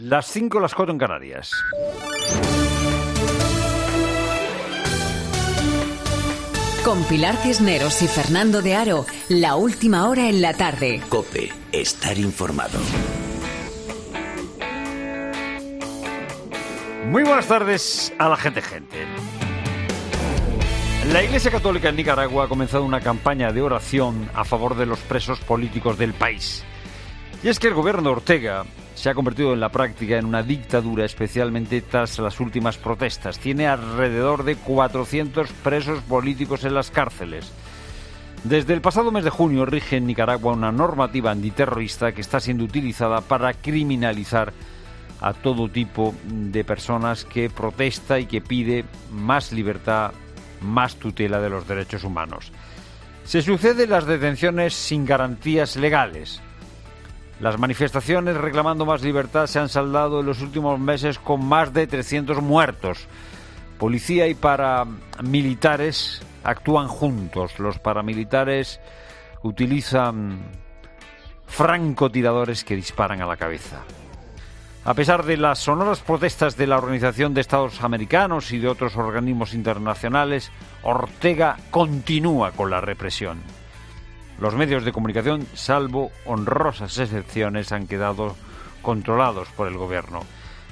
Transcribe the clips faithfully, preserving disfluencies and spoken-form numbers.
Las cinco, las cuatro en Canarias. Con Pilar Cisneros y Fernando de Aro, la última hora en la tarde. COPE, estar informado. Muy buenas tardes a la gente, gente. La Iglesia Católica en Nicaragua ha comenzado una campaña de oración a favor de los presos políticos del país. Y es que el gobierno de Ortega se ha convertido en la práctica en una dictadura, especialmente tras las últimas protestas. Tiene alrededor de cuatrocientos presos políticos en las cárceles. Desde el pasado mes de junio rige en Nicaragua una normativa antiterrorista que está siendo utilizada para criminalizar a todo tipo de personas que protesta y que pide más libertad, más tutela de los derechos humanos. Se suceden las detenciones sin garantías legales. Las manifestaciones reclamando más libertad se han saldado en los últimos meses con más de trescientos muertos. Policía y paramilitares actúan juntos. Los paramilitares utilizan francotiradores que disparan a la cabeza. A pesar de las sonoras protestas de la Organización de Estados Americanos y de otros organismos internacionales, Ortega continúa con la represión. Los medios de comunicación, salvo honrosas excepciones, han quedado controlados por el gobierno.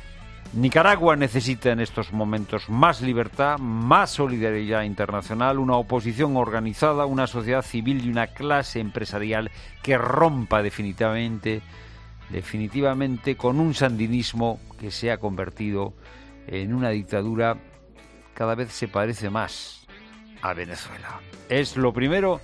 Nicaragua necesita en estos momentos más libertad, más solidaridad internacional, una oposición organizada, una sociedad civil y una clase empresarial que rompa definitivamente, definitivamente con un sandinismo que se ha convertido en una dictadura cada vez se parece más a Venezuela. Es lo primero.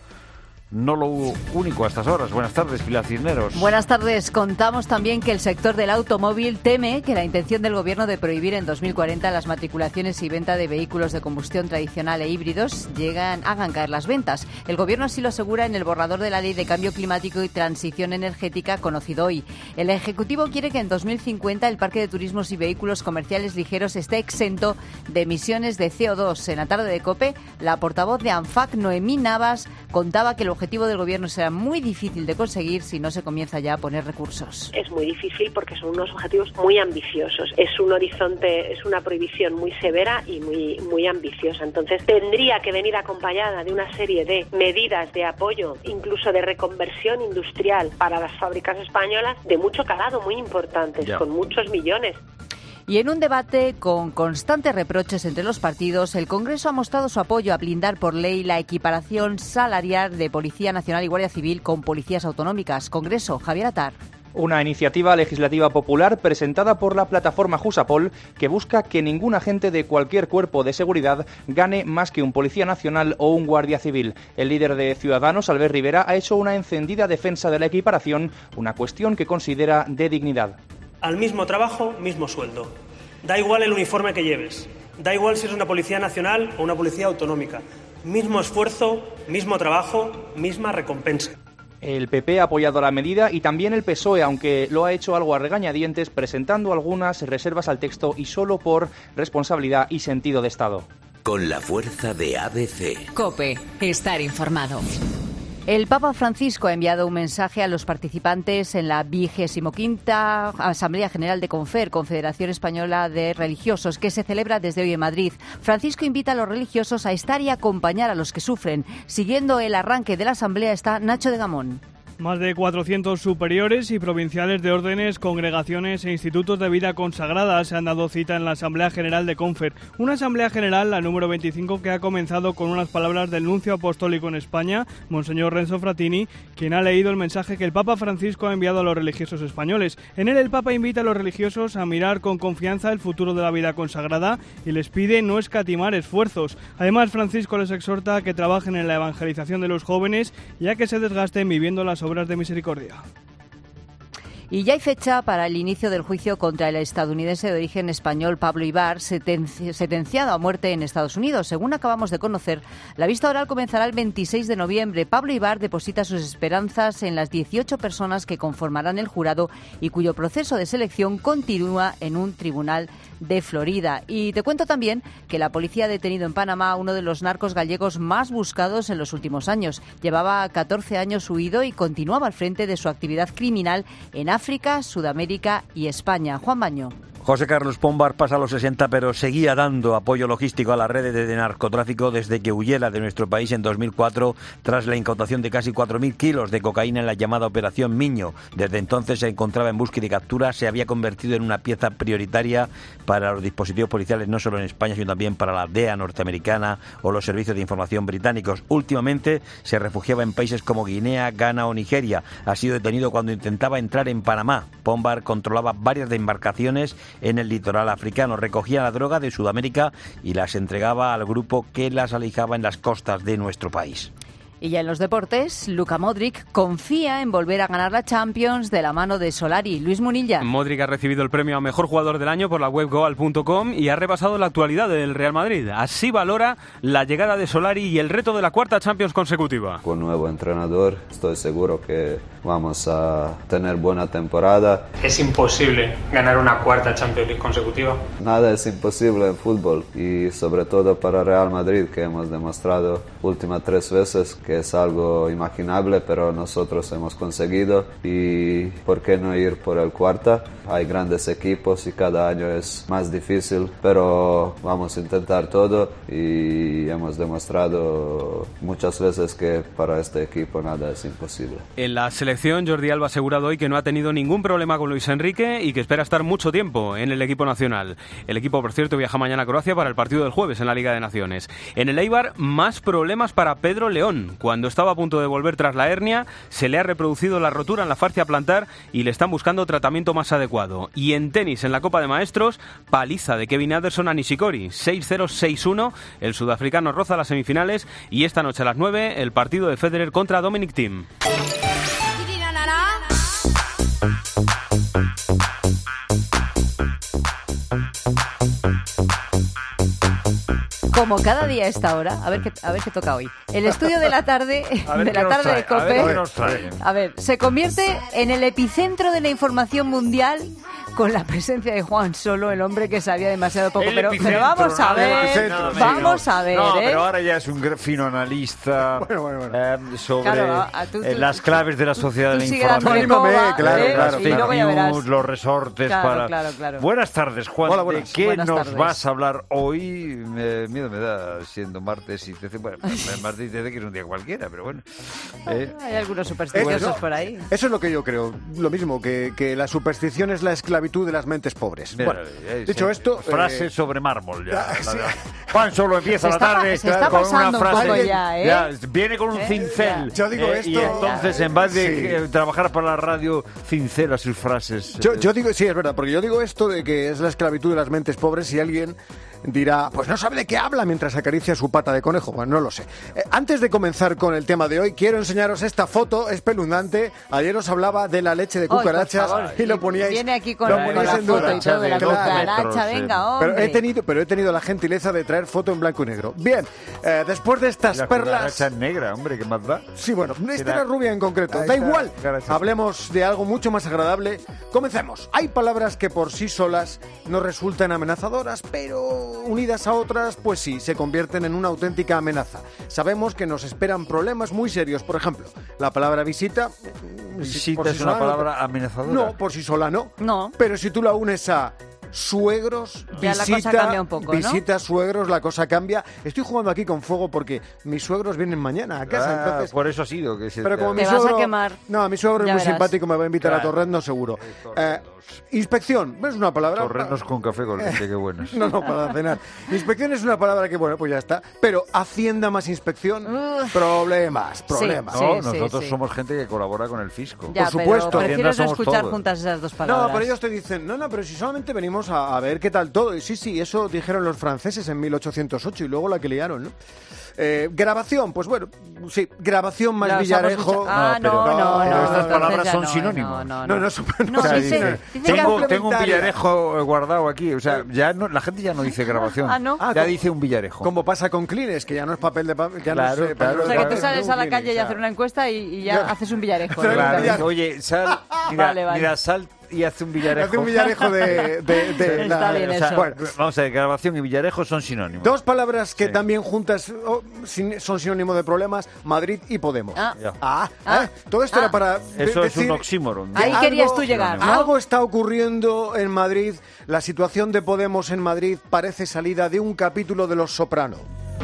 No lo único a estas horas. Buenas tardes, Pilar Cisneros. Buenas tardes. Contamos también que el sector del automóvil teme que la intención del Gobierno de prohibir en dos mil cuarenta las matriculaciones y venta de vehículos de combustión tradicional e híbridos llegan, hagan caer las ventas. El Gobierno así lo asegura en el borrador de la Ley de Cambio Climático y Transición Energética conocido hoy. El Ejecutivo quiere que en dos mil cincuenta el parque de turismos y vehículos comerciales ligeros esté exento de emisiones de C O dos. En la tarde de COPE, la portavoz de ANFAC, Noemí Navas, contaba que el objetivo del Gobierno será muy difícil de conseguir si no se comienza ya a poner recursos. Es muy difícil porque son unos objetivos muy ambiciosos. Es un horizonte, es una prohibición muy severa y muy, muy ambiciosa. Entonces tendría que venir acompañada de una serie de medidas de apoyo, incluso de reconversión industrial para las fábricas españolas, de mucho calado, muy importantes, yeah. con muchos millones. Y en un debate con constantes reproches entre los partidos, el Congreso ha mostrado su apoyo a blindar por ley la equiparación salarial de Policía Nacional y Guardia Civil con policías autonómicas. Congreso, Javier Atar. Una iniciativa legislativa popular presentada por la plataforma Jusapol que busca que ningún agente de cualquier cuerpo de seguridad gane más que un policía nacional o un guardia civil. El líder de Ciudadanos, Albert Rivera, ha hecho una encendida defensa de la equiparación, una cuestión que considera de dignidad. Al mismo trabajo, mismo sueldo. Da igual el uniforme que lleves. Da igual si eres una policía nacional o una policía autonómica. Mismo esfuerzo, mismo trabajo, misma recompensa. El P P ha apoyado la medida y también el P S O E, aunque lo ha hecho algo a regañadientes, presentando algunas reservas al texto y solo por responsabilidad y sentido de Estado. Con la fuerza de A B C. COPE, estar informado. El Papa Francisco ha enviado un mensaje a los participantes en la vigésimo quinta Asamblea General de CONFER, Confederación Española de Religiosos, que se celebra desde hoy en Madrid. Francisco invita a los religiosos a estar y acompañar a los que sufren. Siguiendo el arranque de la Asamblea está Nacho de Gamón. Más de cuatrocientos superiores y provinciales de órdenes, congregaciones e institutos de vida consagrada se han dado cita en la Asamblea General de CONFER. Una Asamblea General, la número veinticinco, que ha comenzado con unas palabras del nuncio apostólico en España, Monseñor Renzo Frattini, quien ha leído el mensaje que el Papa Francisco ha enviado a los religiosos españoles. En él el Papa invita a los religiosos a mirar con confianza el futuro de la vida consagrada y les pide no escatimar esfuerzos. Además, Francisco les exhorta a que trabajen en la evangelización de los jóvenes y a que se desgasten viviendo las obras de misericordia. Y ya hay fecha para el inicio del juicio contra el estadounidense de origen español Pablo Ibar, sentenci- sentenciado a muerte en Estados Unidos. Según acabamos de conocer, la vista oral comenzará el veintiséis de noviembre. Pablo Ibar deposita sus esperanzas en las dieciocho personas que conformarán el jurado y cuyo proceso de selección continúa en un tribunal de Florida. Y te cuento también que la policía ha detenido en Panamá a uno de los narcos gallegos más buscados en los últimos años. Llevaba catorce años huido y continuaba al frente de su actividad criminal en África África, Sudamérica y España. Juan Baño. José Carlos Pombar pasa a los sesenta, pero seguía dando apoyo logístico a las redes de narcotráfico desde que huyera de nuestro país en dos mil cuatro tras la incautación de casi cuatro mil kilos de cocaína en la llamada Operación Miño. Desde entonces se encontraba en búsqueda y captura, se había convertido en una pieza prioritaria para los dispositivos policiales, no solo en España, sino también para la D E A norteamericana o los servicios de información británicos. Últimamente se refugiaba en países como Guinea, Ghana o Nigeria. Ha sido detenido cuando intentaba entrar en Panamá. Pombar controlaba varias de embarcaciones en el litoral africano, recogía la droga de Sudamérica y las entregaba al grupo que las alijaba en las costas de nuestro país. Y ya en los deportes, Luka Modric confía en volver a ganar la Champions de la mano de Solari. Luis Munilla. Modric ha recibido el premio a Mejor Jugador del Año por la web goal punto com y ha repasado la actualidad del Real Madrid. Así valora la llegada de Solari y el reto de la cuarta Champions consecutiva. Con nuevo entrenador estoy seguro que vamos a tener buena temporada. Es imposible ganar una cuarta Champions League consecutiva. Nada es imposible en fútbol y sobre todo para Real Madrid, que hemos demostrado últimas tres veces que es algo imaginable, pero nosotros hemos conseguido. Y ¿por qué no ir por el cuarta? Hay grandes equipos y cada año es más difícil, pero vamos a intentar todo y hemos demostrado muchas veces que para este equipo nada es imposible. En la selección, Jordi Alba ha asegurado hoy que no ha tenido ningún problema con Luis Enrique y que espera estar mucho tiempo en el equipo nacional. El equipo, por cierto, viaja mañana a Croacia para el partido del jueves en la Liga de Naciones. En el Eibar, más problemas para Pedro León. Cuando estaba a punto de volver tras la hernia, se le ha reproducido la rotura en la fascia plantar y le están buscando tratamiento más adecuado. Y en tenis, en la Copa de Maestros, paliza de Kevin Anderson a Nishikori, seis cero seis uno. El sudafricano roza las semifinales y esta noche a las nueve el partido de Federer contra Dominic Thiem. Como cada día a esta hora, a ver qué, a ver qué toca hoy. El estudio de la tarde, de la tarde de COPE, a ver, a ver, se convierte en el epicentro de la información mundial con la presencia de Juan Solo, el hombre que sabía demasiado poco. Pero, pero vamos a ver, no, vamos a ver, no, ¿eh? pero ahora ya es un fino analista bueno, bueno, bueno. Eh, sobre claro, a, tú, tú, eh, las claves de la sociedad de la información. Coba, claro, ¿eh? claro, y luego ya verás. Los resortes claro, para... Claro, claro. Buenas tardes, Juan. Hola, buenas. ¿De qué buenas nos tardes. vas a hablar hoy? Me, miedo me da siendo martes y te bueno, martes y te que es un día cualquiera, pero bueno. Eh. Hay algunos supersticiosos eso, por ahí. Eso es lo que yo creo, lo mismo, que, que la superstición es la esclavitud de las mentes pobres. Mira, bueno, eh, dicho sí. esto... Frase eh, sobre mármol ya. Ah, sí. Juan Solo empieza se la está, tarde se está con una frase... Un ya, ¿eh? ya, viene con un ¿Eh? cincel. Yo digo eh, esto... Y entonces, en vez de sí. eh, trabajar para la radio, cincela sus frases. Yo, yo digo, sí, es verdad, porque yo digo esto de que es la esclavitud de las mentes pobres y alguien dirá, pues no sabe de qué habla mientras acaricia su pata de conejo. Bueno, no lo sé. Eh, antes de comenzar con el tema de hoy, quiero enseñaros esta foto espeluznante. Ayer os hablaba de la leche de cucarachas Ay, y lo poníais... Viene aquí con, lo con poníais la en foto duda. y todo de la Claro. cucaracha. Metros, Venga, hombre. Pero he tenido, pero he tenido la gentileza de traer foto en blanco y negro. Bien, eh, después de estas La perlas... cucaracha negra, hombre, ¿qué más da? Sí, bueno, esta Era- era rubia en concreto. Ahí Da está, igual. gracias. Hablemos de algo mucho más agradable. Comencemos. Hay palabras que por sí solas no resultan amenazadoras, pero unidas a otras, pues sí, se convierten en una auténtica amenaza. Sabemos que nos esperan problemas muy serios. Por ejemplo, la palabra visita... Visita por sí es una sola no- palabra amenazadora. No, por sí sola no. No. Pero si tú la unes a suegros, Ya la visita, cosa cambia un poco, ¿no? visita, suegros, la cosa cambia. Estoy jugando aquí con fuego porque mis suegros vienen mañana a casa, Ah, entonces... por eso ha sido que se Pero como Te mi vas a suegro, quemar. no, mi suegro es Ya muy verás. simpático, me va a invitar Claro. a Torrendo seguro. Torrendos. Eh, inspección, es una palabra... Torrenos con café con leche, qué buenos. No, no, para cenar. Inspección es una palabra que, bueno, pues ya está. Pero Hacienda más inspección, Uf. problemas, problemas. Sí, No, sí, nosotros sí. somos gente que colabora con el fisco. Ya, por supuesto. pero prefiero Hacienda no somos escuchar todos. juntas esas dos palabras. No, pero ellos te dicen, no, no, pero si solamente venimos a, a ver qué tal todo. Y sí, sí, eso dijeron los franceses en mil ochocientos ocho y luego la que liaron, ¿no? Eh, grabación, pues bueno, sí, grabación más Las Villarejo. hemos dicho- Ah, No, pero- no, no, no, no. pero estas entonces palabras ya son no, sinónimos. No, no, No, no. no, super- No, o sea, dice- dice- dice que Tengo, complementaria. tengo un villarejo eh, guardado aquí. O sea, ya no, la gente ya no dice grabación. Ah, ¿no? Ah, ya como- dice un villarejo. Como pasa con Kleenex, que ya no es papel de papel, ya Claro, no es, eh, claro, papel O sea, de que tú papel, sales es un a la calle y Kleenex, hacer ah. una encuesta y, y ya Ya. haces un villarejo. Claro, Claro, directamente. ya. Oye, sal, mira, Vale, vale. mira, sal y hace un Villarejo. Hace un Villarejo de... de, de Está la, bien o sea, eso. bueno, Vamos a ver, grabación y Villarejo son sinónimos. dos palabras que Sí. también juntas oh, sin- son sinónimo de problemas, Madrid y Podemos. Ah. Ya. Ah, Ah. ah, todo esto Ah. era para de- Eso es decir un oxímoron. que Ahí algo- querías tú llegar, ¿no? Algo está ocurriendo en Madrid. La situación de Podemos en Madrid parece salida de un capítulo de Los Soprano.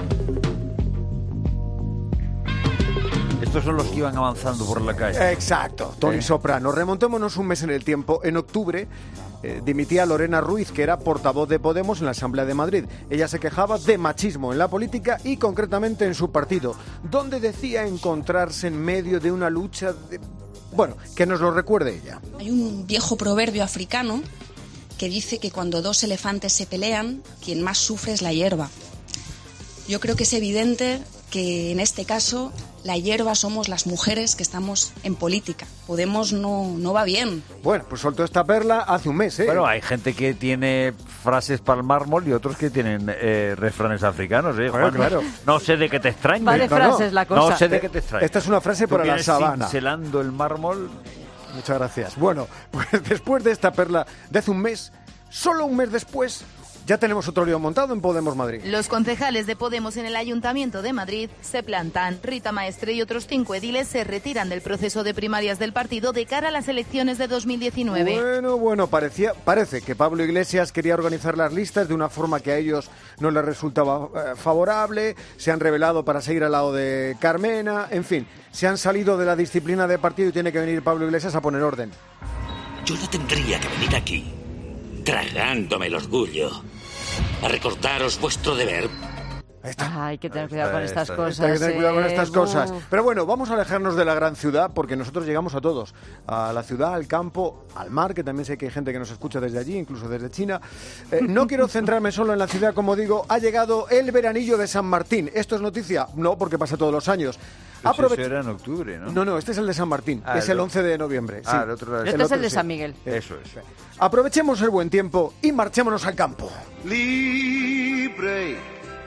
Estos son los que iban avanzando por la calle. Exacto, Tony Eh. Soprano. Remontémonos un mes en el tiempo. En octubre eh, dimitía Lorena Ruiz, que era portavoz de Podemos en la Asamblea de Madrid. Ella se quejaba de machismo en la política y concretamente en su partido, donde decía encontrarse en medio de una lucha de... Bueno, que nos lo recuerde ella. Hay un viejo proverbio africano que dice que cuando dos elefantes se pelean, quien más sufre es la hierba. Yo creo que es evidente que en este caso la hierba somos las mujeres que estamos en política. Podemos no, no va bien. Bueno, pues soltó esta perla hace un mes, ¿eh? Bueno, hay gente que tiene frases para el mármol y otros que tienen eh, refranes africanos, ¿eh, Bueno, Juan? claro. No sé de qué te extraña. Vale No, no. frases la cosa. No sé de qué te extraña. Esta es una frase Tú para la vienes sabana. cincelando el mármol. Muchas gracias. Bueno, pues después de esta perla de hace un mes, solo un mes después, ya tenemos otro lío montado en Podemos Madrid. Los concejales de Podemos en el Ayuntamiento de Madrid se plantan. Rita Maestre y otros cinco ediles se retiran del proceso de primarias del partido de cara a las elecciones de dos mil diecinueve. Bueno, bueno, parecía, parece que Pablo Iglesias quería organizar las listas de una forma que a ellos no les resultaba eh, favorable, se han revelado para seguir al lado de Carmena, en fin, se han salido de la disciplina de partido y tiene que venir Pablo Iglesias a poner orden. Yo no tendría que venir aquí, tragándome el orgullo, a recordaros vuestro deber. Ah, hay que tener cuidado con estas Está- cosas. Hay que tener cuidado con eh, estas cosas. uf. Pero bueno, vamos a alejarnos de la gran ciudad porque nosotros llegamos a todos. A la ciudad, al campo, al mar, que también sé que hay gente que nos escucha desde allí, incluso desde China. Eh, no quiero centrarme solo en la ciudad, como digo, ha llegado el veranillo de San Martín. ¿Esto es noticia? No, porque pasa todos los años. Pues Aprove- eso era en octubre, ¿no? No, no, este es el de San Martín. Ah, es el el o- once de noviembre. Ah, sí. el otro era- Este es otro, el de sí. San Miguel. Eso es. Aprovechemos el buen tiempo y marchémonos al campo. Libre,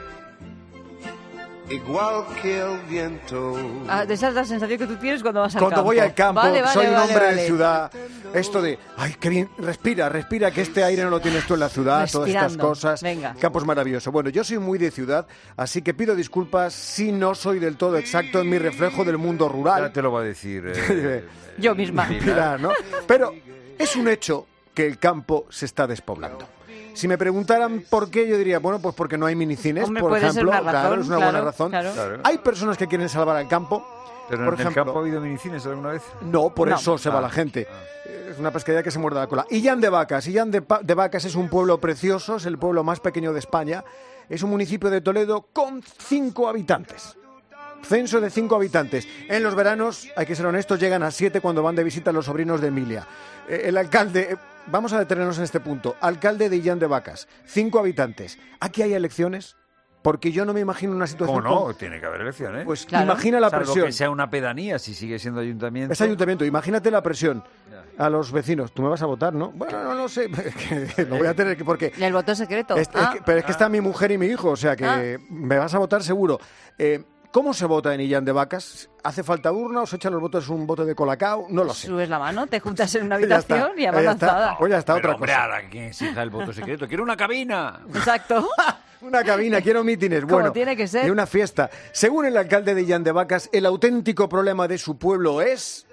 igual que el viento. Ah, esa es la sensación que tú tienes cuando vas al Cuando campo. voy al campo, Vale, vale, soy un vale, hombre vale. de ciudad. Esto de, ay, qué bien, respira, respira, que este aire no lo tienes tú en la ciudad, todas estas Respirando. cosas. Venga. Campo es maravilloso. Bueno, yo soy muy de ciudad, así que pido disculpas si no soy del todo exacto en mi reflejo del mundo Ya rural. te lo va a decir. eh, Yo misma. Pilar, ¿no? Pero es un hecho que el campo se está despoblando. Si me preguntaran por qué, yo diría, bueno, pues porque no hay minicines, Hombre, por puede ser ejemplo. una razón, claro, es una claro, buena razón. claro. Claro. Hay personas que quieren salvar al campo. Pero por en ejemplo, el campo ha habido minicines alguna vez. no, por No. eso se va Ah. la gente. Es una pescadilla que se muerde la cola. Illán de Vacas. Illán de, Pa- de Vacas es un pueblo precioso, es el pueblo más pequeño de España. Es un municipio de Toledo con cinco habitantes. Censo de cinco habitantes. En los veranos, hay que ser honestos, llegan a siete cuando van de visita los sobrinos de Emilia. Eh, el alcalde, eh, vamos a detenernos en este punto. Alcalde de Illán de Vacas, cinco habitantes. ¿Aquí hay elecciones? Porque yo no me imagino una situación... ¿Cómo no? como- Tiene que haber elecciones. Pues Claro. imagina la Salvo presión. que sea una pedanía, si sigue siendo ayuntamiento. Es ayuntamiento, imagínate la presión a los vecinos. Tú me vas a votar, ¿no? Bueno, no lo sé. Que lo voy a tener que... Porque El voto secreto. es- es Ah. que- pero es que está mi mujer y mi hijo, o sea que Ah. me vas a votar seguro. Eh, ¿Cómo se vota en Illán de Vacas? ¿Hace falta urna o se echan los votos un bote de colacao? No lo sé. Subes la mano, te juntas en una Ya está, habitación y a ya mano está. alzada. Pues ya está, Pero, otra hombre, cosa. ahora que exija el voto secreto. ¡Quiero una cabina! Exacto. Una cabina, quiero mítines, Como bueno, tiene que ser. y una fiesta. Según el alcalde de Illán de Vacas, el auténtico problema de su pueblo es...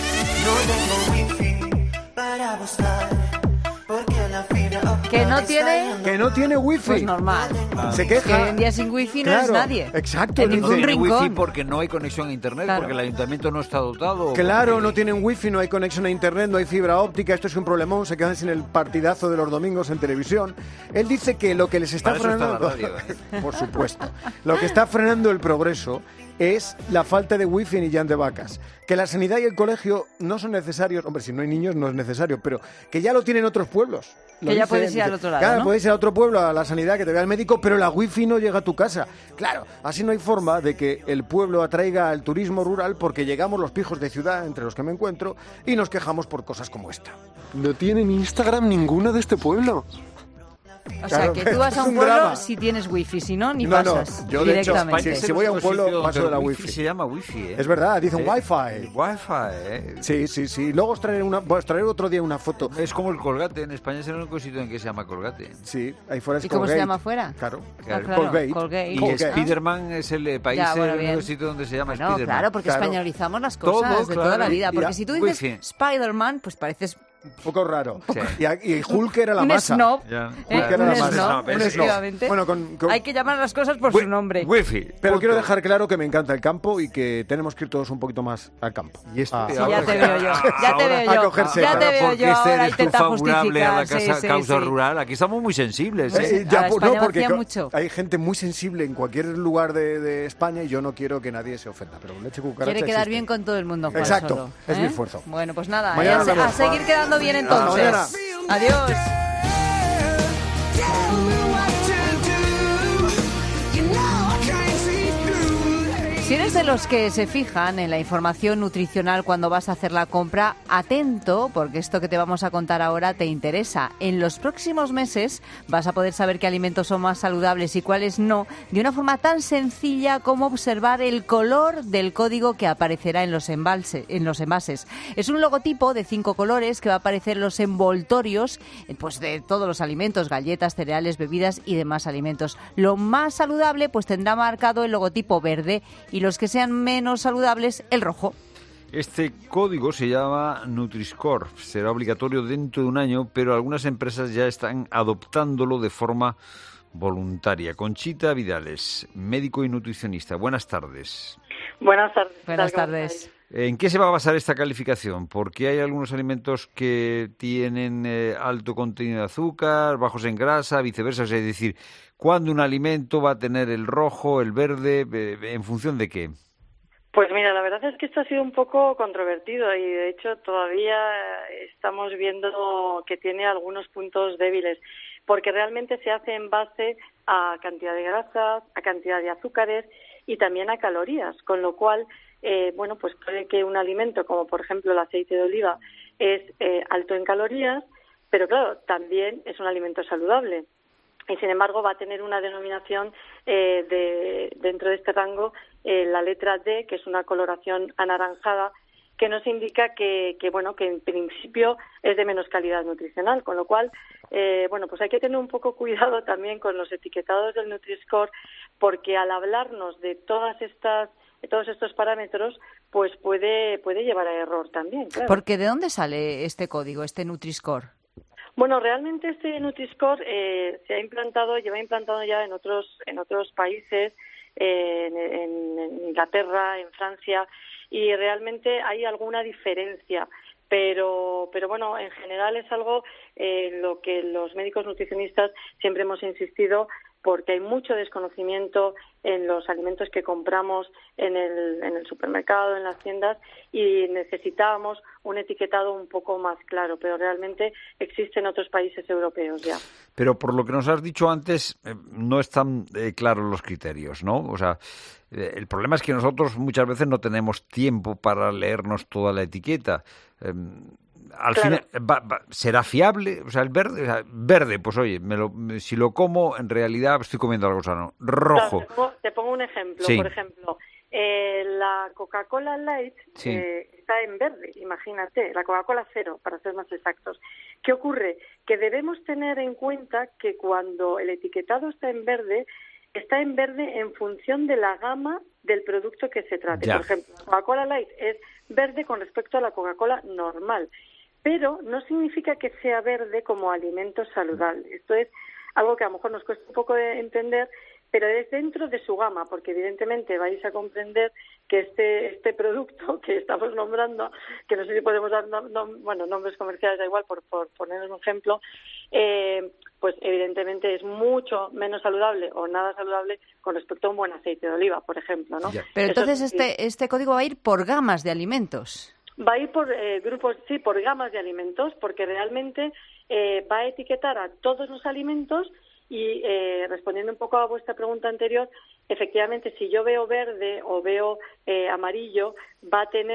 No tengo wifi para buscar, porque la fibra óptica Que no está tiene... Que no tiene wifi. Pues normal. Se Que queja. hoy en día sin wifi no Claro, es nadie. exacto, En no ningún tiene rincón. wifi porque no hay conexión a internet, Claro. porque el ayuntamiento no está dotado. Claro, porque- no tienen wifi, no hay conexión a internet, no hay fibra óptica, esto es un problemón, se quedan sin el partidazo de los domingos en televisión. Él dice que lo que les está Para eso está frenando, la radio, por supuesto, lo que está frenando el progreso es la falta de wifi en Illán de Vacas. Que la sanidad y el colegio no son necesarios, hombre, si no hay niños no es necesario, pero que ya lo tienen otros pueblos. Lo Que ya dice, puedes ir al dice, otro lado, Claro, ¿no? puedes ir a otro pueblo, a la sanidad, que te vea el médico, pero la wifi no llega a tu casa. Claro, así no hay forma de que el pueblo atraiga al turismo rural porque llegamos los pijos de ciudad, entre los que me encuentro, y nos quejamos por cosas como esta. No tienen Instagram ninguno de este pueblo. O sea, Claro, que tú vas a es un un pueblo drama. si tienes wifi, si no, ni No, no, pasas yo de hecho, directamente. si, si voy a un pueblo paso de la wifi. wifi. Se llama wifi, ¿eh? Es verdad, dicen Eh, wifi. Wifi, ¿eh? Sí, sí, sí. Luego os traeré, una, os traeré otro día una foto. Es como el Colgate, en España es el único sitio en que se llama Colgate. Sí, ahí fuera es ¿Y cómo se Colgate. llama afuera? Claro, Ah, claro, Colgate. Colgate. Y Colgate. Spiderman es el eh, país, Ya, bueno, el único bien. sitio donde se llama Bueno, Spiderman. claro, porque Claro. españolizamos las cosas Todo, de toda la claro. vida. Porque Mira, si tú dices wifi. Spider-Man, pues pareces Un poco raro. Sí. Y, a- y Hulk era la un masa. snob. Ya. Hulk ¿eh? era Un la masa. snob, Un snob. efectivamente. Bueno, con, con- Hay que llamar a las cosas por Wi- su nombre. Wifi. Pero punto. quiero dejar claro que me encanta el campo y que tenemos que ir todos un poquito más al campo. Y esto- Ah, Sí, ahora ya te que- veo yo, ya te ahora- veo a yo. cogerse. Ya te Ahora, veo ¿Por qué yo, ahora eres tú intenta favorable a la justificar. casa- sí, sí, causa sí. rural? Aquí estamos muy sensibles. Eh, ¿eh? eh, ya, Ahora, pues, no, España porque vacía co- mucho. hay gente muy sensible en cualquier lugar de, de España y yo no quiero que nadie se ofenda. Pero leche cucaracha Quiere quedar existe. bien con todo el mundo, Juan Exacto, Solo, es ¿eh? mi esfuerzo. Bueno, pues nada, Mañana a, nos vemos. a seguir quedando bien Hasta entonces. mañana. Adiós. Si eres de los que se fijan en la información nutricional cuando vas a hacer la compra, atento, porque esto que te vamos a contar ahora te interesa. En los próximos meses vas a poder saber qué alimentos son más saludables y cuáles no, de una forma tan sencilla como observar el color del código que aparecerá en los, embalse, en los envases. Es un logotipo de cinco colores que va a aparecer en los envoltorios eh, pues de todos los alimentos, galletas, cereales, bebidas y demás alimentos. Lo más saludable pues tendrá marcado el logotipo verde y los que sean menos saludables, el rojo. Este código se llama Nutri-Score. Será obligatorio dentro de un año, pero algunas empresas ya están adoptándolo de forma voluntaria. Conchita Vidales, médico y nutricionista. Buenas tardes. Buenas tardes. Buenas ¿Qué tal? ¿Cómo tardes. estáis? ¿En qué se va a basar esta calificación? Porque hay algunos alimentos que tienen eh, alto contenido de azúcar, bajos en grasa, viceversa. O sea, es decir, ¿cuándo un alimento va a tener el rojo, el verde? Eh, ¿En función de qué? Pues mira, la verdad es que esto ha sido un poco controvertido y de hecho todavía estamos viendo que tiene algunos puntos débiles, porque realmente se hace en base a cantidad de grasas, a cantidad de azúcares y también a calorías, con lo cual, eh, bueno, pues puede que un alimento como por ejemplo el aceite de oliva es eh, alto en calorías, pero claro, también es un alimento saludable. Y sin embargo va a tener una denominación eh, de, dentro de este rango, eh, la letra D, que es una coloración anaranjada, que nos indica que, que bueno que en principio es de menos calidad nutricional, con lo cual eh, bueno pues hay que tener un poco cuidado también con los etiquetados del Nutri-Score, porque al hablarnos de todas estas de todos estos parámetros pues puede puede llevar a error también, claro. Porque ¿de dónde sale este código, este Nutri-Score? Bueno, realmente este Nutri-Score eh, se ha implantado, lleva implantado ya en otros en otros países, eh, en, en, en Inglaterra, en Francia, y realmente hay alguna diferencia. Pero, pero bueno, en general es algo en eh, lo que los médicos nutricionistas siempre hemos insistido, porque hay mucho desconocimiento en los alimentos que compramos en el, en el supermercado, en las tiendas, y necesitábamos un etiquetado un poco más claro, pero realmente existe en otros países europeos ya. Pero por lo que nos has dicho antes, eh, no están eh, claros los criterios, ¿no? O sea, eh, el problema es que nosotros muchas veces no tenemos tiempo para leernos toda la etiqueta. Eh, al Claro. final, va- va- ¿será fiable? O sea, el verde, o sea, verde, pues oye, me lo, me- si lo como, en realidad estoy comiendo algo sano. Rojo. Claro, te, pongo, te pongo un ejemplo. Sí. Por ejemplo, eh, la Coca-Cola Light Sí. eh, está en verde, imagínate, la Coca-Cola Cero, para ser más exactos. ¿Qué ocurre? Que debemos tener en cuenta que cuando el etiquetado está en verde, está en verde en función de la gama del producto que se trate. Ya. Por ejemplo, la Coca-Cola Light es verde con respecto a la Coca-Cola normal, pero no significa que sea verde como alimento saludable. Esto es algo que a lo mejor nos cuesta un poco de entender, pero es dentro de su gama, porque evidentemente vais a comprender que este este producto que estamos nombrando, que no sé si podemos dar nom- nom- bueno nombres comerciales, da igual, por, por poner un ejemplo, eh, pues evidentemente es mucho menos saludable o nada saludable con respecto a un buen aceite de oliva, por ejemplo, ¿no? Pero Eso entonces sí. este, este código va a ir por gamas de alimentos. Va a ir por eh, grupos, sí, por gamas de alimentos, porque realmente eh, va a etiquetar a todos los alimentos y, eh, respondiendo un poco a vuestra pregunta anterior, efectivamente, si yo veo verde o veo eh, amarillo, va a tener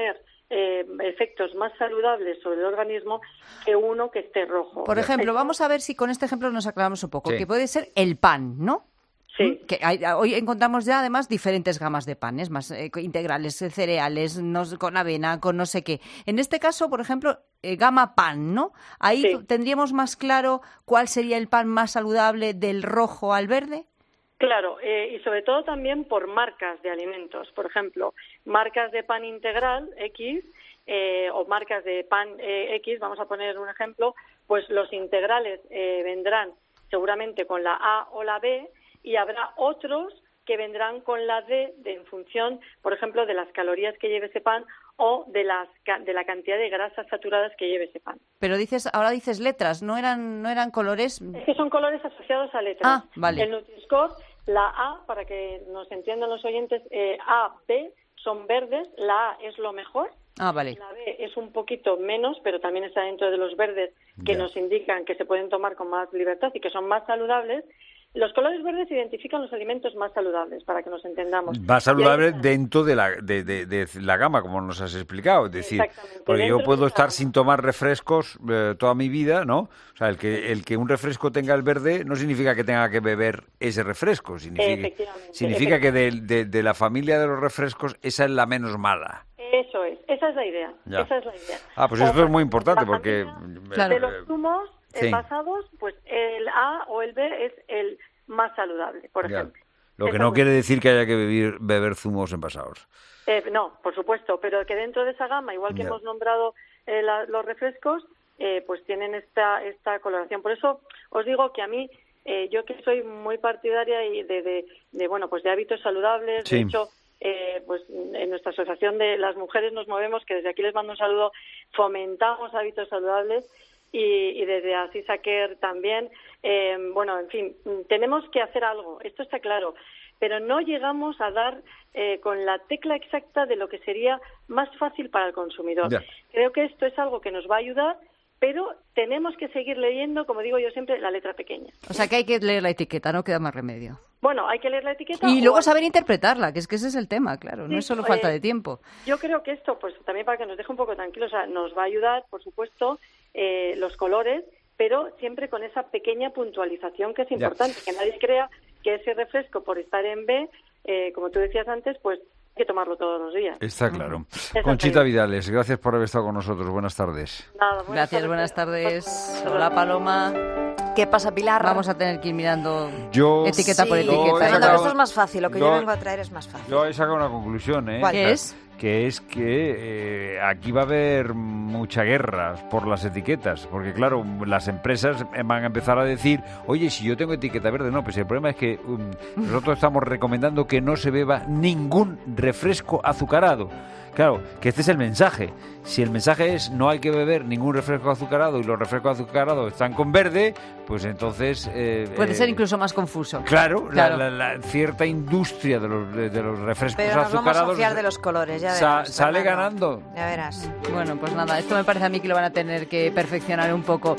eh, efectos más saludables sobre el organismo que uno que esté rojo. Por ejemplo, vamos a ver si con este ejemplo nos aclaramos un poco, Sí. que puede ser el pan, ¿no? Sí. Que hay, hoy encontramos ya además diferentes gamas de panes, más eh, integrales, eh, cereales, no, con avena, con no sé qué. En este caso, por ejemplo, eh, gama pan, ¿no? Ahí Sí. tendríamos más claro cuál sería el pan más saludable del rojo al verde. Claro, eh, y sobre todo también por marcas de alimentos. Por ejemplo, marcas de pan integral X eh, o marcas de pan eh, X, vamos a poner un ejemplo, pues los integrales eh, vendrán seguramente con la A o la B y habrá otros que vendrán con la D de, en función, por ejemplo, de las calorías que lleve ese pan o de, las, de la cantidad de grasas saturadas que lleve ese pan. Pero dices, ahora dices letras, ¿no eran, no eran colores? Es que son colores asociados a letras. Ah, vale. El Nutri-Score, la A, para que nos entiendan los oyentes, eh, A, B son verdes, la A es lo mejor. Ah, vale. La B es un poquito menos, pero también está dentro de los verdes que Ya. nos indican que se pueden tomar con más libertad y que son más saludables. Los colores verdes identifican los alimentos más saludables, para que nos entendamos. Más saludable Y ahí- dentro de la, de, de- de la gama, como nos has explicado. Es decir, Exactamente, porque yo dentro puedo de estar sin tomar refrescos eh, toda mi vida, ¿no? O sea, el que, el que un refresco tenga el verde no significa que tenga que beber ese refresco. Significa, Efectivamente, significa que de, de- de la familia de los refrescos esa es la menos mala. Eso es, esa es la idea. Ya. Esa es la idea. Ah, pues O esto es muy para- importante la porque... familia De los zumos Sí. envasados, pues el A o el B es el más saludable, por Ya. ejemplo. Lo que Esa no es- quiere decir que haya que beber, beber zumos envasados. Eh, no, por supuesto, pero que dentro de esa gama, igual que Ya. hemos nombrado eh, la- los refrescos, eh, pues tienen esta esta coloración. Por eso os digo que a mí, eh, yo que soy muy partidaria y de, de, de, bueno, pues de hábitos saludables, Sí. de hecho, eh, pues en nuestra asociación de las mujeres nos movemos, que desde aquí les mando un saludo, fomentamos hábitos saludables. Y, y desde Así Saquer también, eh, bueno, en fin, tenemos que hacer algo, esto está claro, pero no llegamos a dar eh, con la tecla exacta de lo que sería más fácil para el consumidor. Ya. Creo que esto es algo que nos va a ayudar, pero tenemos que seguir leyendo, como digo yo siempre, la letra pequeña. O sea que hay que leer la etiqueta, no queda más remedio. Bueno, hay que leer la etiqueta. Y o luego hay- saber interpretarla, que es que ese es el tema, claro, no Sí, es solo falta eh, de tiempo. Yo creo que esto, pues también para que nos deje un poco tranquilos, o sea, nos va a ayudar, por supuesto, eh, los colores, pero siempre con esa pequeña puntualización que es Ya. importante, que nadie crea que ese refresco, por estar en B, eh, como tú decías antes, pues hay que tomarlo todos los días. Está claro. Esa Conchita es Vidales, gracias por haber estado con nosotros. Buenas tardes. Nada, buenas Gracias, tardes. buenas tardes. Hola, Paloma. ¿Qué pasa, Pilar? Vamos a tener que ir mirando Yo- etiqueta por Sí, etiqueta. Yo he pero no, sacado- esto es más fácil, lo que yo yo- vengo a traer es más fácil. Yo he sacado una conclusión, ¿eh? ¿Cuál? ¿Qué es? Que es que eh, aquí va a haber mucha guerra por las etiquetas, porque claro, las empresas van a empezar a decir, oye, si yo tengo etiqueta verde, no, pues el problema es que um, nosotros estamos recomendando que no se beba ningún refresco azucarado. Claro, que este es el mensaje. Si el mensaje es no hay que beber ningún refresco azucarado y los refrescos azucarados están con verde, pues entonces... eh, Puede eh, ser incluso más confuso. Claro, la- Claro. La, la cierta industria de los, de, de los refrescos Pero nos vamos azucarados a fiar de los colores, ya sa- verás. sale Fernando. ganando. Ya verás. Bueno, pues nada, esto me parece a mí que lo van a tener que perfeccionar un poco.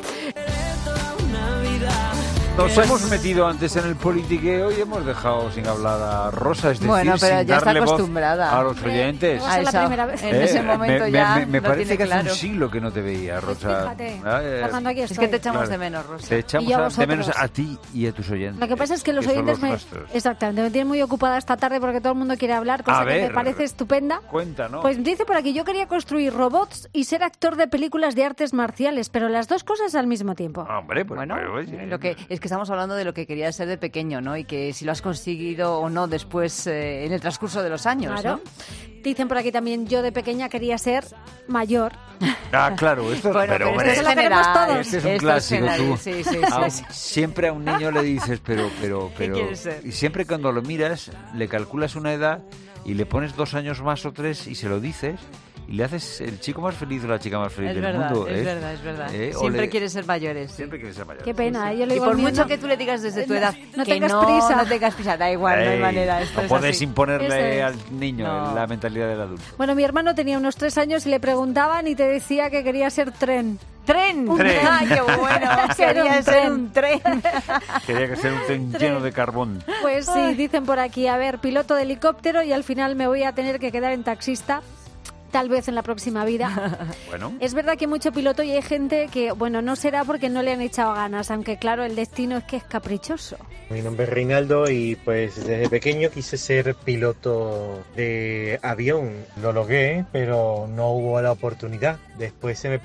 Nos hemos metido antes en el politiqueo y hemos dejado sin hablar a Rosa, es decir, Bueno, pero sin ya está darle voz acostumbrada. a los oyentes. A esa- En ese momento me, ya me, me lo parece tiene que hace claro. un siglo que no te veía, Rosa. fíjate, Ah, eh, Fernando, aquí Es estoy. que te echamos Claro. de menos, Rosa. Te echamos Y a a- de menos vosotros. a ti y a tus oyentes. Lo que pasa es que los son oyentes los me, nuestros. exactamente, me tienen muy ocupada esta tarde porque todo el mundo quiere hablar, cosa A que ver. me parece estupenda. Cuenta, ¿no? Pues dice por aquí, yo quería construir robots y ser actor de películas de artes marciales, pero las dos cosas al mismo tiempo. Ah, Hombre, pues, Bueno, pues, oye. lo que, es que estamos hablando de lo que querías ser de pequeño, ¿no? Y que si lo has conseguido o no después eh, en el transcurso de los años, Claro. ¿no? Dicen por aquí también, yo de pequeña quería ser mayor. Ah, claro, esto Bueno, pero, pero hombre, esto es Eso lo queremos general. todos. este es un Esto clásico, general, tú. Sí, sí, A un- sí. siempre a un niño le dices, pero, pero, pero... quieres ser? Y siempre cuando lo miras, le calculas una edad y le pones dos años más o tres y se lo dices y le haces el chico más feliz o la chica más feliz Es del verdad, mundo. es ¿eh? verdad, es verdad. ¿Eh? O Siempre le- quieres ser mayores. Siempre quieres ser mayor. Qué pena, ¿eh? yo le Y digo por al mío, mucho no- que tú le digas desde tu no- edad no que tengas no, prisa. no tengas prisa, da igual, no hay Ey, manera. Esto no es puedes así. imponerle Eso es. al niño No. la mentalidad del adulto. Bueno, mi hermano tenía unos tres años y le preguntaban y te decía que quería ser tren. ¡Tren! Un Tren. ¡Ay, qué bueno! Ser Quería un ser tren. un tren. Quería que sea un tren lleno de carbón. Pues sí, dicen por aquí, a ver, piloto de helicóptero y al final me voy a tener que quedar en taxista. tal vez en la próxima vida. Bueno. Es verdad que hay mucho piloto y hay gente que, bueno, no será porque no le han echado ganas, aunque claro, el destino es que es caprichoso. Mi nombre es Reinaldo y pues desde pequeño quise ser piloto de avión. Lo logré, pero no hubo la oportunidad. Después se me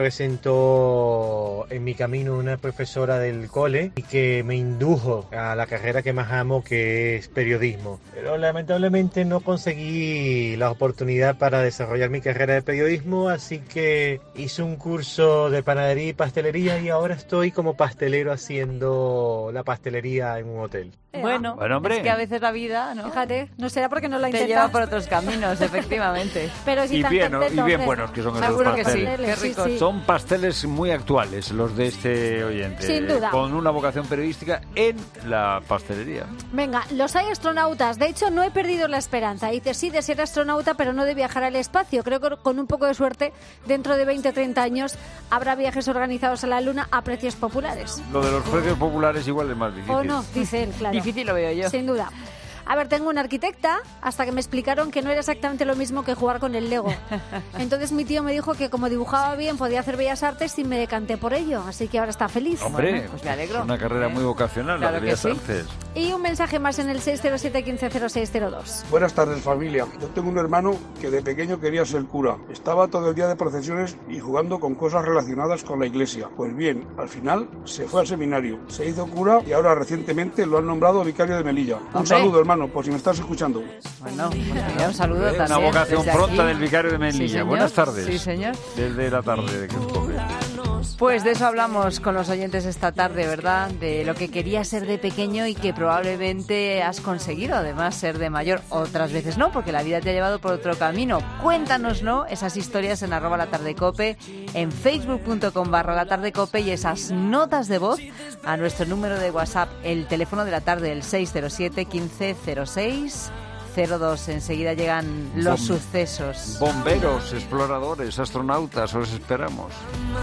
presentó en mi camino una profesora del cole y que me indujo a la carrera que más amo, que es periodismo. Pero lamentablemente no conseguí la oportunidad para desarrollar mi carrera de periodismo, así que hice un curso de panadería y pastelería y ahora estoy como pastelero haciendo la pastelería en un hotel. Bueno, Bueno, hombre. es que a veces la vida, ¿no? Fíjate, no será porque no la Te intentas. lleva por otros caminos, efectivamente. Pero si Y tan bien, ¿no? contento, y bien hombre. buenos que son esos Seguro que sí, pasteles. qué ricos. Sí, sí. Son pasteles muy actuales los de este oyente. Sin duda. Con una vocación periodística en la pastelería. Venga, los hay astronautas. De hecho, no he perdido la esperanza. Dice, sí, de ser astronauta, pero no de viajar al espacio. Creo que con un poco de suerte, dentro de veinte o treinta años, habrá viajes organizados a la Luna a precios populares. Lo de los precios populares igual es más difícil. ¿O no? Dice él, claro. Difícil lo veo yo. Sin duda. A ver, tengo una arquitecta, hasta que me explicaron que no era exactamente lo mismo que jugar con el Lego. Entonces mi tío me dijo que como dibujaba bien podía hacer bellas artes y me decanté por ello. Así que ahora está feliz. Hombre, Bueno, pues me alegro. es una carrera muy vocacional, Claro la de que Bellas sí. Artes. Y un mensaje más en el seis cero siete, uno cinco cero seis cero dos. Buenas tardes, familia. Yo tengo un hermano que de pequeño quería ser cura. Estaba todo el día de procesiones y jugando con cosas relacionadas con la iglesia. Pues bien, al final se fue al seminario, se hizo cura y ahora recientemente lo han nombrado vicario de Melilla. Un Hombre. saludo, hermano, por si me estás escuchando. Bueno, pues mira, un saludo Eh, también. Una vocación desde pronta aquí. del vicario de Sí, Melilla. señor. Buenas tardes. Sí, señor. Desde la tarde de que toque. Pues de eso hablamos con los oyentes esta tarde, ¿verdad? De lo que querías ser de pequeño y que probablemente has conseguido, además, ser de mayor. Otras veces no, porque la vida te ha llevado por otro camino. Cuéntanos, ¿no? Esas historias en arroba la tarde cope, en facebook punto com barra la tarde cope y esas notas de voz a nuestro número de WhatsApp, el teléfono de la tarde, el seis cero siete, quince cero seis cero dos. Enseguida llegan los Bom- sucesos. Bomberos, exploradores, astronautas, os esperamos.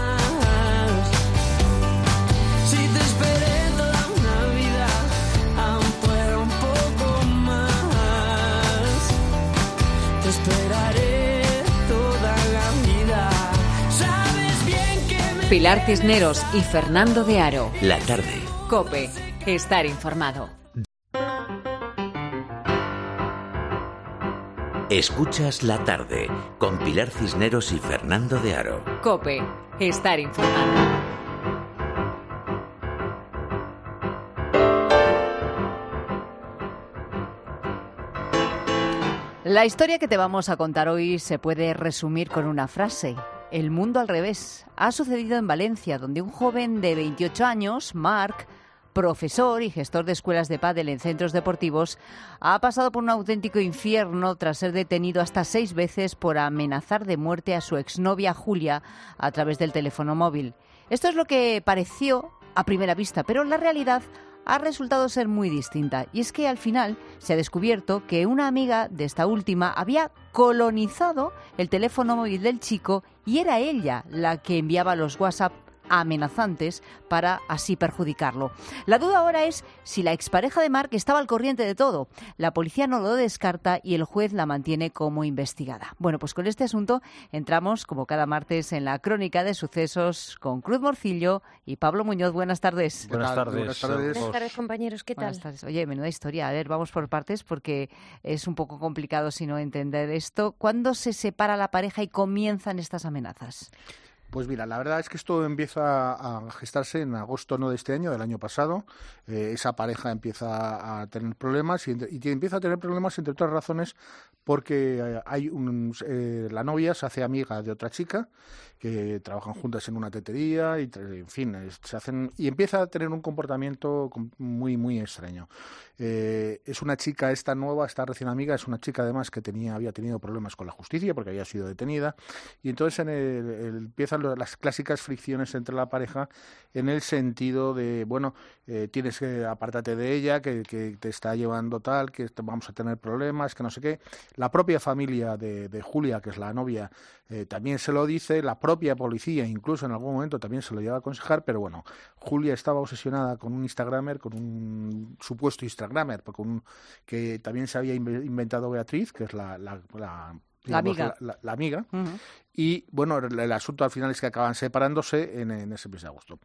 Si te esperé toda una vida, aún puedo un poco más. Te esperaré toda la vida. Sabes bien que me... Pilar Cisneros y Fernando de Aro. La tarde. Cope, estar informado. Escuchas La tarde con Pilar Cisneros y Fernando de Aro. Cope, estar informado. La historia que te vamos a contar hoy se puede resumir con una frase. El mundo al revés. Ha sucedido en Valencia, donde un joven de veintiocho años, Marc, profesor y gestor de escuelas de pádel en centros deportivos, ha pasado por un auténtico infierno tras ser detenido hasta seis veces por amenazar de muerte a su exnovia Julia a través del teléfono móvil. Esto es lo que pareció a primera vista, pero la realidad ha resultado ser muy distinta. Y es que al final se ha descubierto que una amiga de esta última había colonizado el teléfono móvil del chico y era ella la que enviaba los WhatsApp amenazantes para así perjudicarlo. La duda ahora es si la expareja de Marc estaba al corriente de todo. La policía no lo descarta y el juez la mantiene como investigada. Bueno, pues con este asunto entramos, como cada martes, en la crónica de sucesos con Cruz Morcillo y Pablo Muñoz. Buenas tardes. Buenas tardes. Buenas tardes. Buenas tardes, compañeros. ¿Qué tal? Buenas tardes. Oye, menuda historia. A ver, vamos por partes porque es un poco complicado si no entender esto. ¿Cuándo se separa la pareja y comienzan estas amenazas? Pues mira, la verdad es que esto empieza a gestarse en agosto no de este año, del año pasado. Eh, esa pareja empieza a tener problemas y, y empieza a tener problemas entre otras razones porque eh, hay un, eh, la novia se hace amiga de otra chica que trabajan juntas en una tetería y, en fin, se hacen y empieza a tener un comportamiento muy, muy extraño. Eh, es una chica esta nueva, esta recién amiga, es una chica además que tenía había tenido problemas con la justicia porque había sido detenida y entonces en el, el, empiezan las clásicas fricciones entre la pareja en el sentido de, bueno, eh, tienes que apártate de ella, que, que te está llevando tal, que vamos a tener problemas, que no sé qué. La propia familia de, de Julia, que es la novia, eh, también se lo dice, la propia policía incluso en algún momento también se lo lleva a aconsejar, pero bueno, Julia estaba obsesionada con un instagramer, con un supuesto instagramer, con un, que también se había inventado Beatriz, que es la, la, la La amiga. La, la, la amiga. Uh-huh. Y bueno, el, el asunto al final es que acaban separándose en, en ese mes de agosto.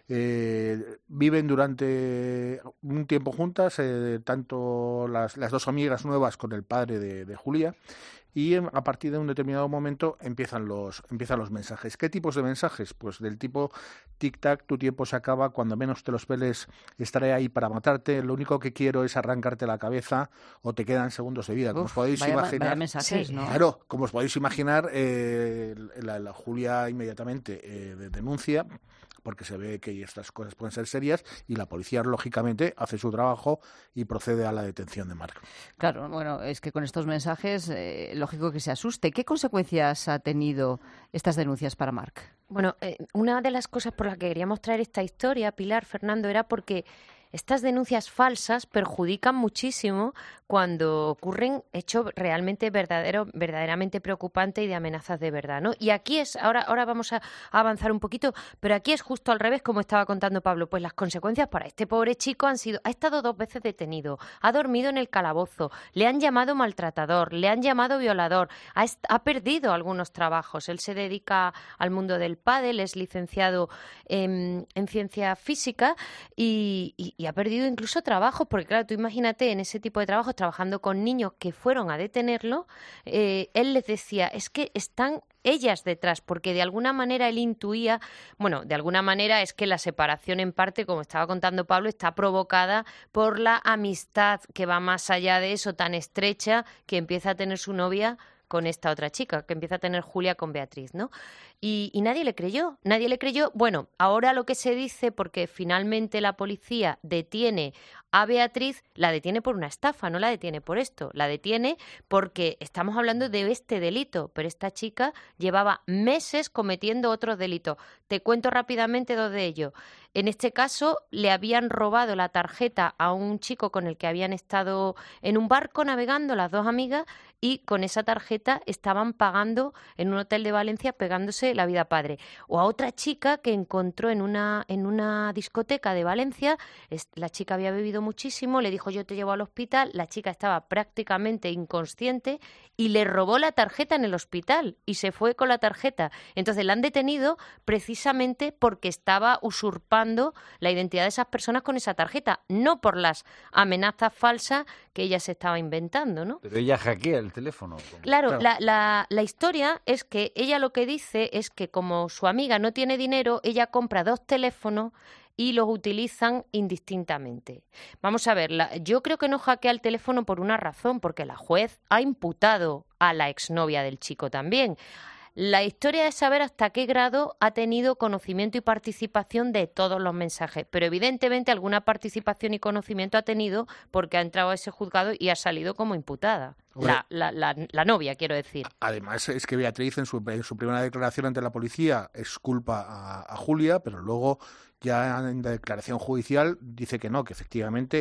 Eh, viven durante un tiempo juntas, eh, tanto las, las dos amigas nuevas con el padre de, de Julia, y a partir de un determinado momento empiezan los empiezan los mensajes. ¿Qué tipos de mensajes? Pues del tipo tic-tac, tu tiempo se acaba, cuando menos te los peles estaré ahí para matarte, lo único que quiero es arrancarte la cabeza o te quedan segundos de vida. Como Uf, os podéis vaya, imaginar, vaya mensajes, ¿no? Claro, como os podéis imaginar, eh, la, la Julia inmediatamente eh, denuncia, porque se ve que estas cosas pueden ser serias, y la policía, lógicamente, hace su trabajo y procede a la detención de Marc. Claro, bueno, es que con estos mensajes, eh, lógico que se asuste. ¿Qué consecuencias ha tenido estas denuncias para Marc? Bueno, eh, una de las cosas por las que queríamos traer esta historia, Pilar, Fernando, era porque estas denuncias falsas perjudican muchísimo cuando ocurren hechos realmente verdadero, verdaderamente preocupantes y de amenazas de verdad, ¿no? Y aquí es, ahora, ahora vamos a, a avanzar un poquito, pero aquí es justo al revés, como estaba contando Pablo. Pues las consecuencias para este pobre chico han sido, ha estado dos veces detenido, ha dormido en el calabozo, le han llamado maltratador, le han llamado violador, ha, est- ha perdido algunos trabajos. Él se dedica al mundo del pádel, es licenciado en, en ciencia física y, y, y ha perdido incluso trabajos, porque claro, tú imagínate en ese tipo de trabajos, trabajando con niños que fueron a detenerlo, eh, él les decía, es que están ellas detrás, porque de alguna manera él intuía, bueno, de alguna manera es que la separación en parte, como estaba contando Pablo, está provocada por la amistad que va más allá de eso, tan estrecha, que empieza a tener su novia con esta otra chica, que empieza a tener Julia con Beatriz, ¿no? Y, y nadie le creyó, nadie le creyó. Bueno, ahora lo que se dice, porque finalmente la policía detiene a Beatriz, la detiene por una estafa, no la detiene por esto, la detiene porque estamos hablando de este delito, pero esta chica llevaba meses cometiendo otros delitos. Te cuento rápidamente dos de ellos. En este caso, le habían robado la tarjeta a un chico con el que habían estado en un barco navegando, las dos amigas, y con esa tarjeta estaban pagando en un hotel de Valencia, pegándose la vida padre. O a otra chica que encontró en una, en una discoteca de Valencia, es, la chica había bebido muchísimo, le dijo yo te llevo al hospital, la chica estaba prácticamente inconsciente y le robó la tarjeta en el hospital y se fue con la tarjeta. Entonces la han detenido precisamente porque estaba usurpando la identidad de esas personas con esa tarjeta, no por las amenazas falsas que ella se estaba inventando, ¿no? Pero ella hackea el teléfono. Claro, claro. La, la, la historia es que ella lo que dice es que como su amiga no tiene dinero, ella compra dos teléfonos y los utilizan indistintamente. Vamos a ver, la, yo creo que no hackea el teléfono por una razón, porque la juez ha imputado a la exnovia del chico también. La historia es saber hasta qué grado ha tenido conocimiento y participación de todos los mensajes, pero evidentemente alguna participación y conocimiento ha tenido porque ha entrado a ese juzgado y ha salido como imputada. La, la, la, la novia, quiero decir. Además, es que Beatriz, en su, en su primera declaración ante la policía, exculpa a, a Julia, pero luego ya en la declaración judicial dice que no, que efectivamente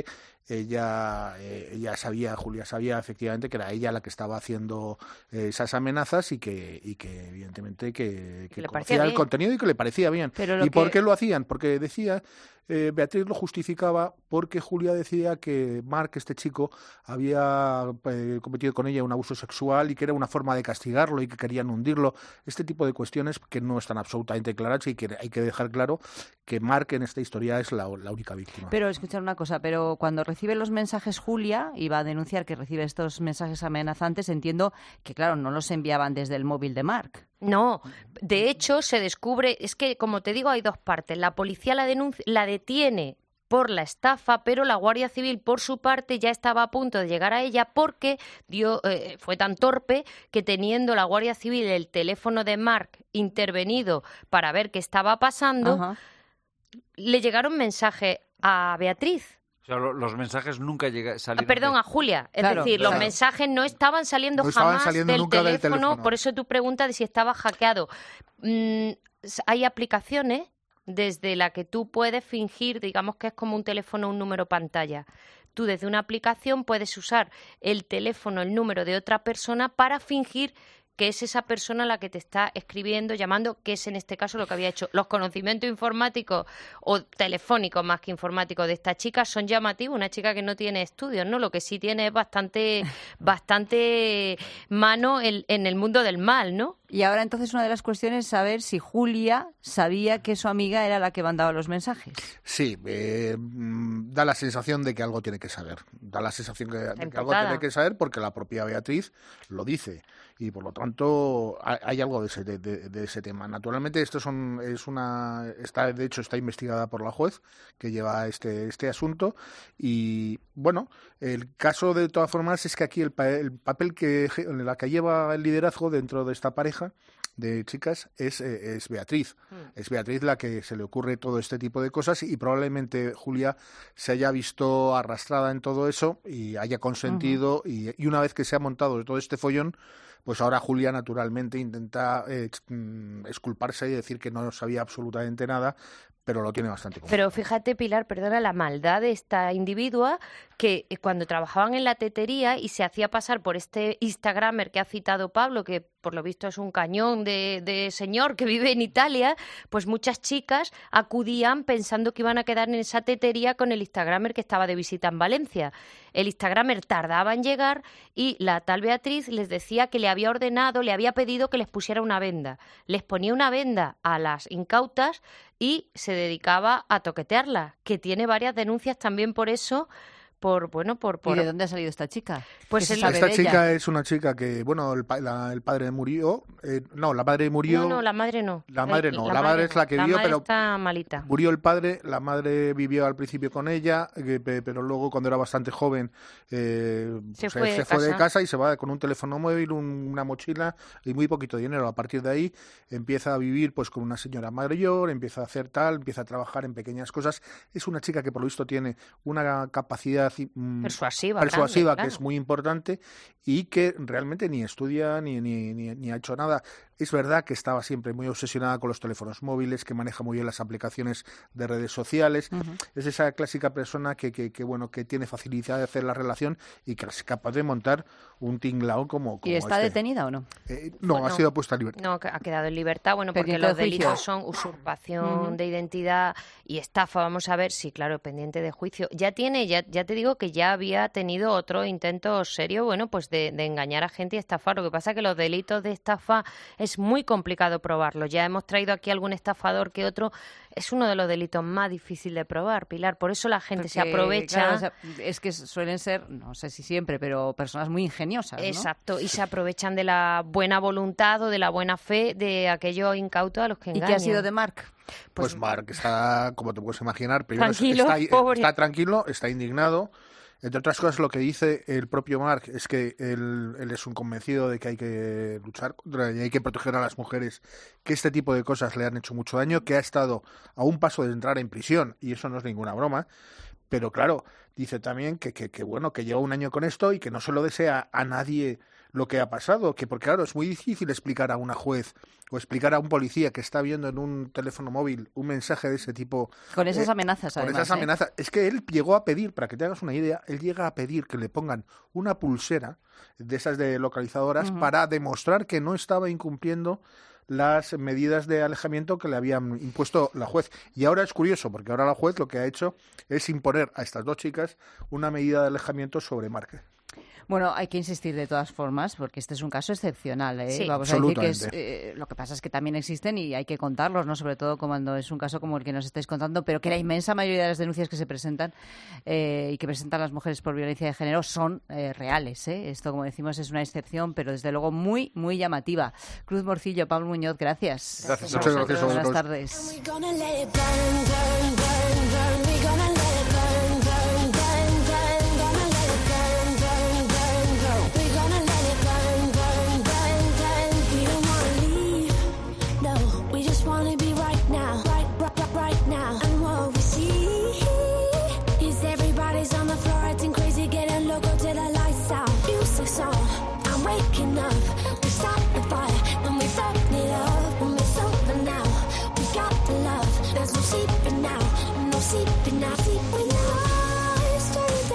ella, eh, ella sabía, Julia sabía efectivamente que era ella la que estaba haciendo eh, esas amenazas y que, y que evidentemente que, que conocía el contenido y que le parecía bien. Pero ¿Y que... por qué lo hacían? Porque decía... Eh, Beatriz lo justificaba porque Julia decía que Marc, este chico, había eh, cometido con ella un abuso sexual y que era una forma de castigarlo y que querían hundirlo. Este tipo de cuestiones que no están absolutamente claras y que hay que dejar claro que Marc en esta historia es la, la única víctima. Pero escuchar una cosa, pero cuando recibe los mensajes Julia y va a denunciar que recibe estos mensajes amenazantes, entiendo que, claro, no los enviaban desde el móvil de Marc. No, de hecho se descubre, es que como te digo hay dos partes, la policía la, denuncia, la detiene por la estafa, pero la Guardia Civil por su parte ya estaba a punto de llegar a ella porque dio, eh, fue tan torpe que teniendo la Guardia Civil el teléfono de Marc intervenido para ver qué estaba pasando, Ajá. le llegaron mensajes a Beatriz. O sea, los mensajes nunca llegaron. Ah, perdón, de... a Julia. Es claro, decir, claro. los mensajes no estaban saliendo no jamás estaban saliendo del, nunca teléfono, del teléfono. Por eso tu pregunta de si estaba hackeado. Mm, hay aplicaciones desde la que tú puedes fingir, digamos que es como un teléfono, un número pantalla. Tú desde una aplicación puedes usar el teléfono, el número de otra persona para fingir que es esa persona la que te está escribiendo, llamando, que es en este caso lo que había hecho. Los conocimientos informáticos o telefónicos más que informáticos de esta chica son llamativos, una chica que no tiene estudios, ¿no? Lo que sí tiene es bastante, bastante mano en, en el mundo del mal, ¿no? Y ahora entonces una de las cuestiones es saber si Julia sabía que su amiga era la que mandaba los mensajes. Sí, eh, da la sensación de que algo tiene que saber. Da la sensación que, de que algo tiene que saber porque la propia Beatriz lo dice. Y por lo tanto hay, hay algo de ese, de, de, de ese tema. Naturalmente esto son, es una, está, de hecho está investigada por la juez que lleva este, este asunto. Y bueno, el caso de todas formas es que aquí el, el papel que la que lleva el liderazgo dentro de esta pareja de chicas es, es Beatriz. Mm. Es Beatriz la que se le ocurre todo este tipo de cosas y probablemente Julia se haya visto arrastrada en todo eso y haya consentido. Uh-huh. y, y una vez que se ha montado todo este follón, pues ahora Julia naturalmente intenta eh, exculparse y decir que no sabía absolutamente nada, pero lo tiene bastante complicado. Pero fíjate, Pilar, perdona, la maldad de esta individua que cuando trabajaban en la tetería y se hacía pasar por este instagramer que ha citado Pablo, que por lo visto es un cañón de, de señor que vive en Italia, pues muchas chicas acudían pensando que iban a quedar en esa tetería con el instagramer que estaba de visita en Valencia. El instagramer tardaba en llegar y la tal Beatriz les decía que le había ordenado, le había pedido que les pusiera una venda. Les ponía una venda a las incautas y se dedicaba a toquetearlas, que tiene varias denuncias también por eso. Por, bueno, por, por... ¿Y de dónde ha salido esta chica? Pues el... Esta chica es una chica que, bueno, el, la, el padre murió, eh, no, la madre murió... No, no, la madre no. La madre no, la, la madre, madre es la que la vio, madre pero está malita. Murió el padre, la madre vivió al principio con ella, eh, pero luego cuando era bastante joven eh, se, pues, fue, se de fue casa. de casa y se va con un teléfono móvil, un, una mochila y muy poquito dinero. A partir de ahí empieza a vivir pues con una señora mayor, empieza a hacer tal, empieza a trabajar en pequeñas cosas. Es una chica que por lo visto tiene una capacidad... Mmm, persuasiva, persuasiva grande, que claro. es muy importante y que realmente ni estudia ni, ni, ni, ni ha hecho nada. Es verdad que estaba siempre muy obsesionada con los teléfonos móviles, que maneja muy bien las aplicaciones de redes sociales. Uh-huh. Es esa clásica persona que, que, que bueno que tiene facilidad de hacer la relación y que es capaz de montar un tinglao como, como ¿Y está este. detenida o no? Eh, no, bueno, ha sido puesta en libertad. No, ha quedado en libertad, bueno, porque pendiente los de delitos son usurpación uh-huh. de identidad y estafa. Vamos a ver, sí, claro, pendiente de juicio. Ya tiene, ya, ya te digo que ya había tenido otro intento serio, bueno, pues de, de engañar a gente y estafar. Lo que pasa es que los delitos de estafa es muy complicado probarlos. Ya hemos traído aquí algún estafador que otro. Es uno de los delitos más difíciles de probar, Pilar. Por eso la gente Porque, se aprovecha. Claro, o sea, es que suelen ser, no sé si siempre, pero personas muy ingeniosas, ¿no? Exacto, y se aprovechan de la buena voluntad o de la buena fe de aquellos incautos a los que engañan. ¿Y qué ha sido de Marc? Pues, pues Marc está, como te puedes imaginar, primero tranquilo, está, pobre. está tranquilo, está indignado. Entre otras cosas, lo que dice el propio Marc es que él, él es un convencido de que hay que luchar contra y hay que proteger a las mujeres, que este tipo de cosas le han hecho mucho daño, que ha estado a un paso de entrar en prisión, y eso no es ninguna broma. Pero claro, dice también que, que, que bueno, que lleva un año con esto y que no se lo desea a nadie lo que ha pasado, que porque claro, es muy difícil explicar a una juez o explicar a un policía que está viendo en un teléfono móvil un mensaje de ese tipo. Con esas eh, amenazas, Con además, esas ¿eh? amenazas. Es que él llegó a pedir, para que te hagas una idea, él llega a pedir que le pongan una pulsera de esas de localizadoras uh-huh. para demostrar que no estaba incumpliendo las medidas de alejamiento que le habían impuesto la juez. Y ahora es curioso, porque ahora la juez lo que ha hecho es imponer a estas dos chicas una medida de alejamiento sobre Marc. Bueno, hay que insistir de todas formas, porque este es un caso excepcional, ¿eh? Sí, Vamos a decir que es, eh, lo que pasa es que también existen y hay que contarlos, ¿no? Sobre todo cuando es un caso como el que nos estáis contando, pero que la inmensa mayoría de las denuncias que se presentan eh, y que presentan las mujeres por violencia de género son eh, reales, ¿eh? Esto, como decimos, es una excepción, pero desde luego muy, muy llamativa. Cruz Morcillo, Pablo Muñoz, gracias. Gracias, muchas gracias a vosotros. Buenas tardes. Sleeping now, no sleeping now.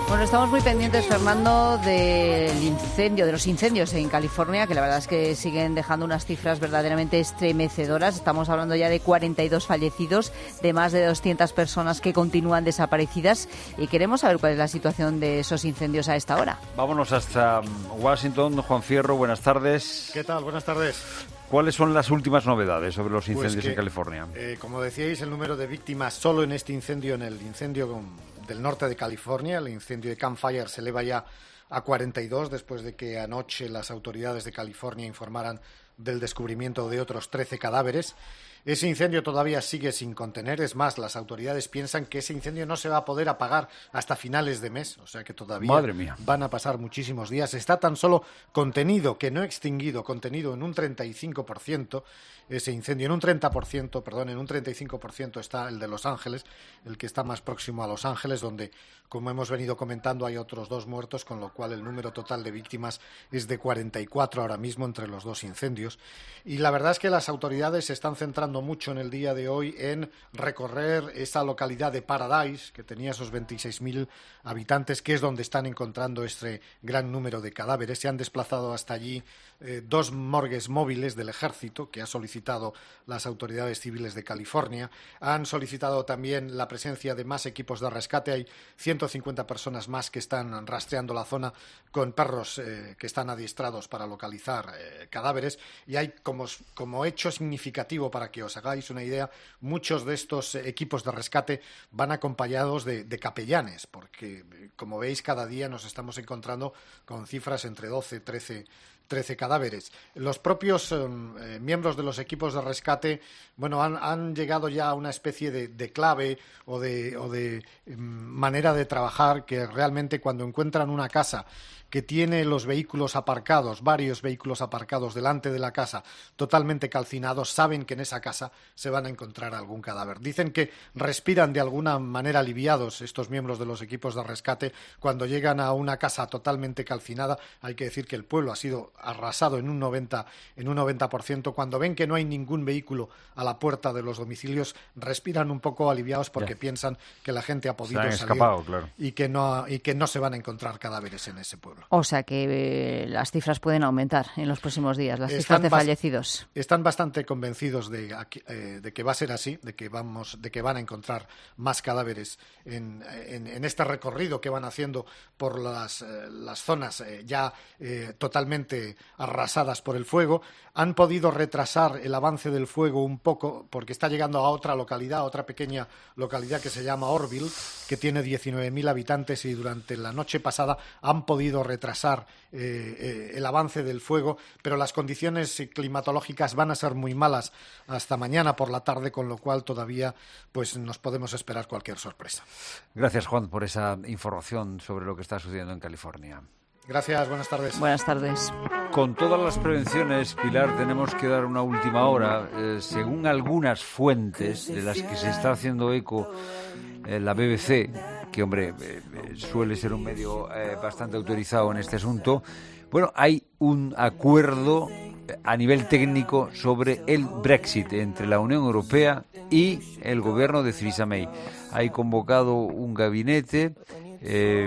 Bueno, estamos muy pendientes, Fernando, del incendio, de los incendios en California, que la verdad es que siguen dejando unas cifras verdaderamente estremecedoras. Estamos hablando ya de cuarenta y dos fallecidos, de más de doscientas personas que continúan desaparecidas, y queremos saber cuál es la situación de esos incendios a esta hora. Vámonos hasta Washington. Juan Fierro, buenas tardes. ¿Qué tal? Buenas tardes. ¿Cuáles son las últimas novedades sobre los incendios pues que, en California? Eh, como decíais, el número de víctimas solo en este incendio, en el incendio del norte de California, el incendio de Camp Fire, se eleva ya a cuarenta y dos después de que anoche las autoridades de California informaran del descubrimiento de otros trece cadáveres. Ese incendio todavía sigue sin contener. Es más, las autoridades piensan que ese incendio no se va a poder apagar hasta finales de mes, o sea que todavía Madre mía. van a pasar muchísimos días. Está tan solo contenido, que no extinguido, contenido en un treinta y cinco por ciento ese incendio. En un treinta por ciento, perdón, en un treinta y cinco por ciento está el de Los Ángeles, el que está más próximo a Los Ángeles, donde, como hemos venido comentando, hay otros dos muertos, con lo cual el número total de víctimas es de cuarenta y cuatro ahora mismo entre los dos incendios. Y la verdad es que las autoridades se están centrando mucho en el día de hoy en recorrer esa localidad de Paradise, que tenía esos veintiséis mil habitantes, que es donde están encontrando este gran número de cadáveres. Se han desplazado hasta allí eh, dos morgues móviles del ejército que ha solicitado las autoridades civiles de California. Han solicitado también la presencia de más equipos de rescate. Hay ciento cincuenta personas más que están rastreando la zona con perros eh, que están adiestrados para localizar eh, cadáveres. Y hay como, como hecho significativo, para que os hagáis una idea, muchos de estos eh, equipos de rescate van acompañados de, de capellanes, porque, eh, como veis, cada día nos estamos encontrando con cifras entre doce, trece trece cadáveres. Los propios eh, miembros de los equipos de rescate, bueno, han, han llegado ya a una especie de, de clave o de, o de eh, manera de trabajar, que realmente cuando encuentran una casa que tiene los vehículos aparcados, varios vehículos aparcados delante de la casa, totalmente calcinados, saben que en esa casa se van a encontrar algún cadáver. Dicen que respiran de alguna manera aliviados estos miembros de los equipos de rescate cuando llegan a una casa totalmente calcinada. Hay que decir que el pueblo ha sido arrasado en un noventa, en un noventa por ciento. Cuando ven que no hay ningún vehículo a la puerta de los domicilios, respiran un poco aliviados porque ya piensan que la gente ha podido se han salir escapado, claro. y que no y que no se van a encontrar cadáveres en ese pueblo. O sea que eh, las cifras pueden aumentar en los próximos días, las Están cifras de bas- fallecidos. Están bastante convencidos de, aquí- eh, de que va a ser así, de que vamos, de que van a encontrar más cadáveres en, en, en este recorrido que van haciendo por las, eh, las zonas eh, ya eh, totalmente arrasadas por el fuego. Han podido retrasar el avance del fuego un poco porque está llegando a otra localidad, a otra pequeña localidad que se llama Orville, que tiene diecinueve mil habitantes, y durante la noche pasada han podido retrasar eh, eh, el avance del fuego, pero las condiciones climatológicas van a ser muy malas hasta mañana por la tarde, con lo cual todavía pues nos podemos esperar cualquier sorpresa. Gracias, Juan, por esa información sobre lo que está sucediendo en California. Gracias, buenas tardes. Buenas tardes. Con todas las prevenciones, Pilar, tenemos que dar una última hora. Eh, según algunas fuentes de las que se está haciendo eco eh, la B B C, que, hombre, eh, eh, suele ser un medio eh, bastante autorizado en este asunto, bueno, hay un acuerdo a nivel técnico sobre el Brexit entre la Unión Europea y el gobierno de Theresa May. Hay convocado un gabinete, eh,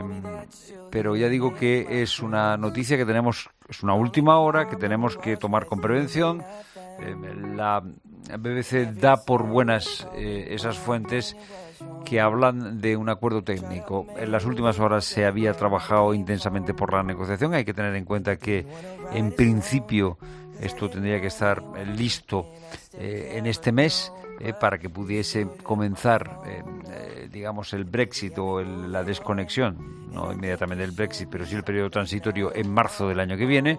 pero ya digo que es una noticia que tenemos, es una última hora que tenemos que tomar con prevención. Eh, la B B C da por buenas eh, esas fuentes que hablan de un acuerdo técnico. En las últimas horas se había trabajado intensamente por la negociación. Hay que tener en cuenta que, en principio, esto tendría que estar listo eh, en este mes eh, para que pudiese comenzar, eh, eh, digamos, el Brexit o el, la desconexión, no inmediatamente el Brexit, pero sí el periodo transitorio en marzo del año que viene.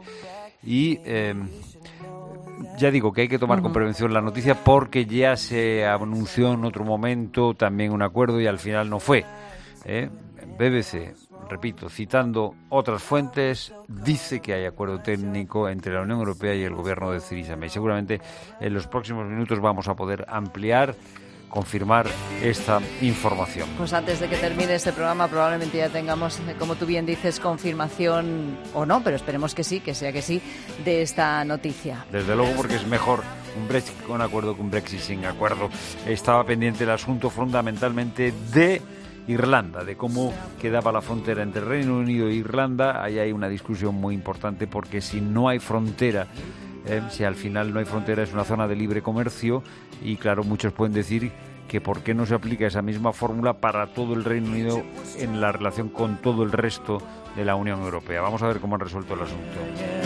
Y eh, ya digo que hay que tomar con prevención la noticia porque ya se anunció en otro momento también un acuerdo y al final no fue. ¿eh? B B C, repito, citando otras fuentes, dice que hay acuerdo técnico entre la Unión Europea y el gobierno de Theresa May. Seguramente en los próximos minutos vamos a poder ampliar, confirmar esta información. Pues antes de que termine este programa probablemente ya tengamos, como tú bien dices, confirmación o no, pero esperemos que sí, que sea que sí, de esta noticia. Desde luego, porque es mejor un Brexit con acuerdo que un Brexit sin acuerdo. Estaba pendiente el asunto fundamentalmente de Irlanda, de cómo quedaba la frontera entre Reino Unido e Irlanda. Ahí hay una discusión muy importante, porque si no hay frontera, eh, si al final no hay frontera, es una zona de libre comercio, y claro, muchos pueden decir que por qué no se aplica esa misma fórmula para todo el Reino Unido en la relación con todo el resto de la Unión Europea. Vamos a ver cómo han resuelto el asunto.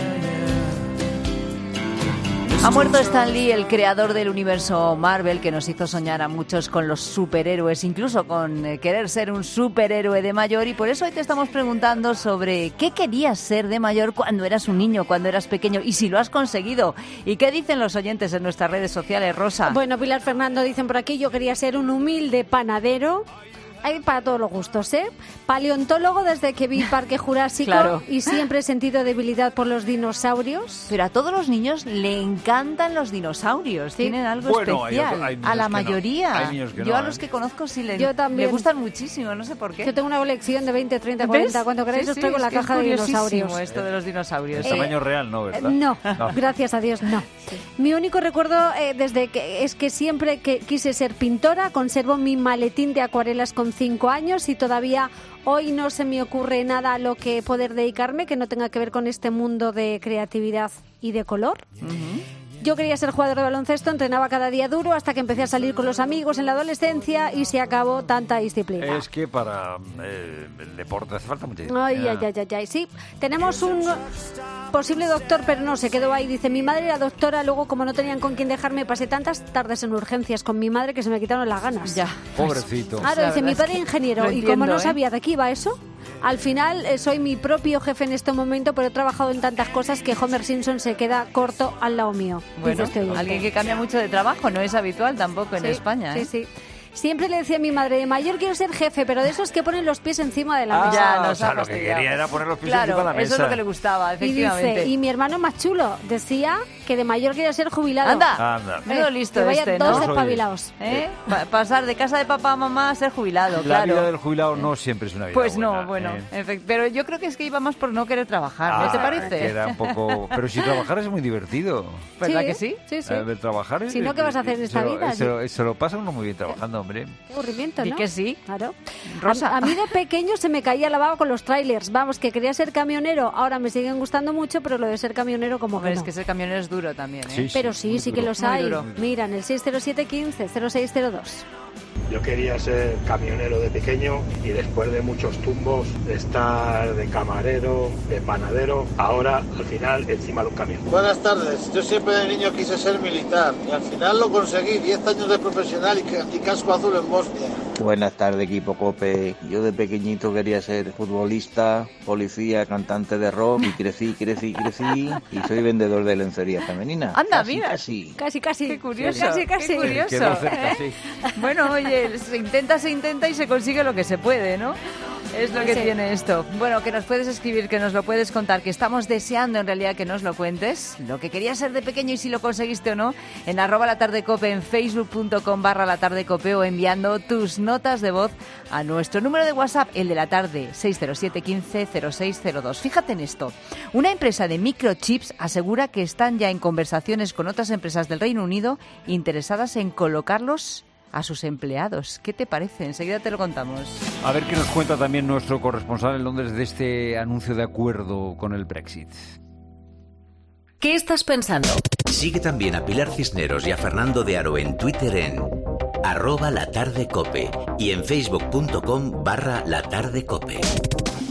Ha muerto Stan Lee, el creador del universo Marvel, que nos hizo soñar a muchos con los superhéroes, incluso con eh, querer ser un superhéroe de mayor, y por eso hoy te estamos preguntando sobre qué querías ser de mayor cuando eras un niño, cuando eras pequeño, y si lo has conseguido. ¿Y qué dicen los oyentes en nuestras redes sociales, Rosa? Bueno, Pilar, Fernando, dicen por aquí, yo quería ser un humilde panadero. Hay para todos los gustos, ¿eh? Paleontólogo desde que vi Parque Jurásico, claro. Y siempre he sentido debilidad por los dinosaurios. Pero a todos los niños le encantan los dinosaurios, sí. Tienen algo bueno, especial. Hay, hay a la que mayoría. No. Hay niños que Yo no, a los ¿eh? que conozco sí le, Yo también. le gustan muchísimo, no sé por qué. Yo tengo una colección de veinte, treinta, cuarenta. Cuando queráis sí, os sí, traigo la es caja es de dinosaurios. Esto de los dinosaurios. El tamaño real no, ¿verdad? Eh, no, no, gracias a Dios, no. Sí. Mi único recuerdo eh, desde que es que siempre que quise ser pintora, conservo mi maletín de acuarelas con cinco años y todavía hoy no se me ocurre nada a lo que poder dedicarme que no tenga que ver con este mundo de creatividad y de color. Uh-huh. Yo quería ser jugador de baloncesto, entrenaba cada día duro hasta que empecé a salir con los amigos en la adolescencia y se acabó tanta disciplina. Es que para eh, el deporte hace falta mucha disciplina. Ay, ay, ay, ay, ay, sí. Tenemos un posible doctor, pero no, se quedó ahí. Dice, mi madre era doctora, luego como no tenían con quién dejarme, pasé tantas tardes en urgencias con mi madre que se me quitaron las ganas. Ya. Pobrecito. Claro, dice, mi padre ingeniero, y entiendo, como no ¿eh? sabía de qué iba eso, al final eh, soy mi propio jefe en este momento, pero he trabajado en tantas cosas que Homer Simpson se queda corto al lado mío. Bueno, alguien que cambia mucho de trabajo, no es habitual tampoco en sí, España. ¿eh? Sí, sí. Siempre le decía a mi madre, de mayor quiero ser jefe, pero de esos que ponen los pies encima de la ah, mesa. Ya, no, o sea, lo que quería era poner los pies claro, encima de la mesa. Eso es lo que le gustaba, efectivamente. Y dice, y mi hermano más chulo decía que de mayor quería ser jubilado. Anda, Anda. menudo listo que vaya este, dos ¿no? despabilados. ¿Eh? Pa- pasar de casa de papá a mamá a ser jubilado, la claro. La vida del jubilado no siempre es una vida Pues buena, no, bueno, ¿eh? efe- pero yo creo que es que iba más por no querer trabajar, ah, ¿no te parece? Que era un poco... Pero si trabajar es muy divertido. ¿Verdad sí, que sí? Sí, sí. Eh, trabajar es... Si no, ¿qué vas a hacer en esta se lo, vida? Se lo, se lo pasa uno muy bien trabajando, hombre. Qué aburrimiento, ¿no? Y que sí. Claro. Rosa. A, a mí de pequeño se me caía la baba con los trailers. Vamos, que quería ser camionero. Ahora me siguen gustando mucho, pero lo de ser camionero como Hombre, que no. es que ser camionero es duro también, ¿eh? Sí, Pero sí, sí que los Muy hay. duro. Mira, en el seis cero siete quince cero seis cero dos. Yo quería ser camionero de pequeño y después de muchos tumbos, de estar de camarero, de panadero, ahora al final encima de un camión. Buenas tardes, yo siempre de niño quise ser militar y al final lo conseguí, diez años de profesional y, ca- y casco azul en Bosnia. Buenas tardes, equipo COPE. Yo de pequeñito quería ser futbolista, policía, cantante de rock y crecí, crecí, crecí y soy vendedor de lencería femenina. Anda, Casi, mira. Casi. Casi, casi. Qué curioso, Casi, casi. qué curioso. Quedó cerca, ¿eh? sí. Bueno, oye, se intenta, se intenta y se consigue lo que se puede, ¿no? Es lo que Sí. tiene esto. Bueno, que nos puedes escribir, que nos lo puedes contar, que estamos deseando en realidad que nos lo cuentes, lo que querías ser de pequeño y si lo conseguiste o no, en arroba la tarde cope, en facebook.com barra la tarde cope o enviando tus notas de voz a nuestro número de WhatsApp, el de la tarde, seis cero siete quince cero seis cero dos. Fíjate en esto. Una empresa de microchips asegura que están ya en conversaciones con otras empresas del Reino Unido interesadas en colocarlos a sus empleados. ¿Qué te parece? Enseguida te lo contamos. A ver qué nos cuenta también nuestro corresponsal en Londres de este anuncio de acuerdo con el Brexit. ¿Qué estás pensando? Sigue también a Pilar Cisneros y a Fernando de Aro en Twitter en arroba la tarde cope y en facebook.com barra la tarde cope.